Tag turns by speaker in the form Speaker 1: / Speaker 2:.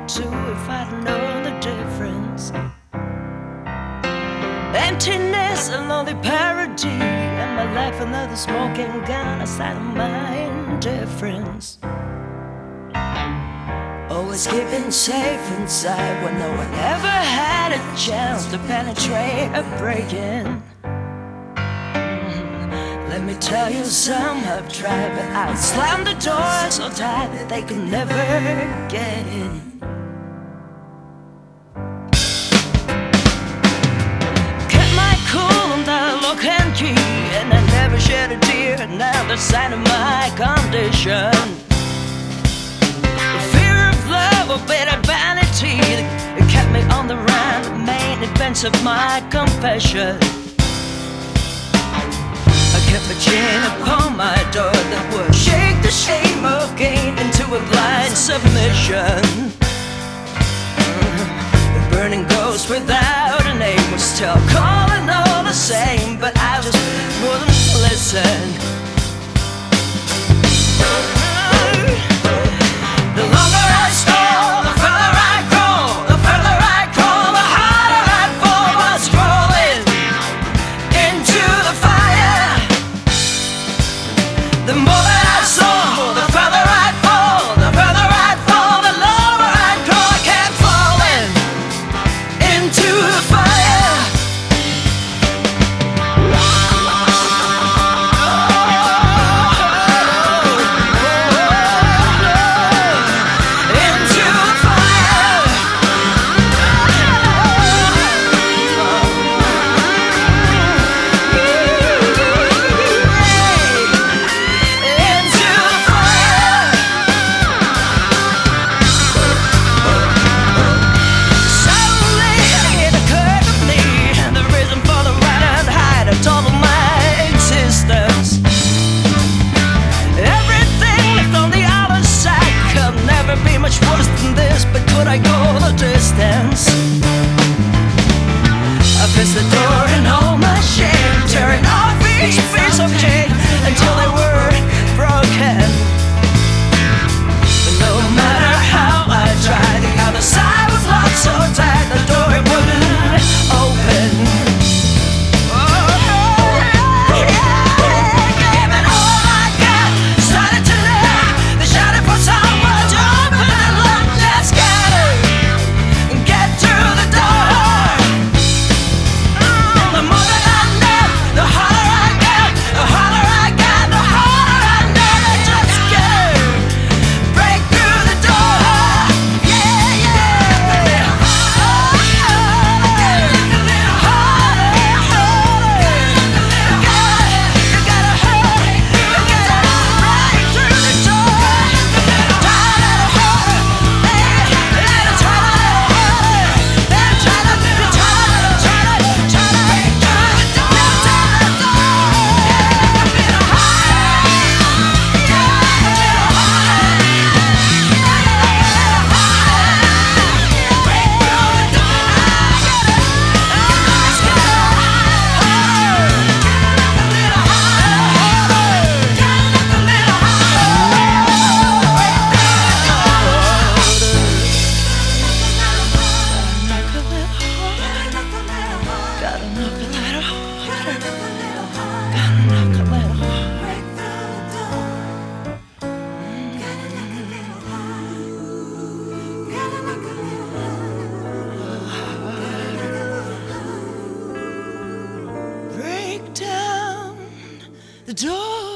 Speaker 1: too if I'd known the difference. Emptiness, a lonely parody, and my life another smoking gun aside of my indifference. Always keeping safe inside when no one ever had a chance to penetrate or break in. Let me tell you, some have tried, but I slammed the door so tight that they could never get in. And I never shed a tear, another sign of my condition. The fear of love or bitter vanity that kept me on the run, the main events of my confession. I kept a chain upon my door that would shake the shame of gain into a blind submission. The burning ghost without a name was still calling all the same, but I just wouldn't listen. The longer I stall, the further I crawl. The further I crawl, the harder I fall. I was crawling into the fire. The more that I saw, the further I fall. The further I fall, the lower I crawl. I kept falling into the fire. I go the distance. I press the door and hold my shame, tearing off each piece of chain until they were broken. But no matter how I tried, the other side was locked so tight, the door it wouldn't open. Giving all I got, started to live. They shouted for someone to open and look. Let's go. The door.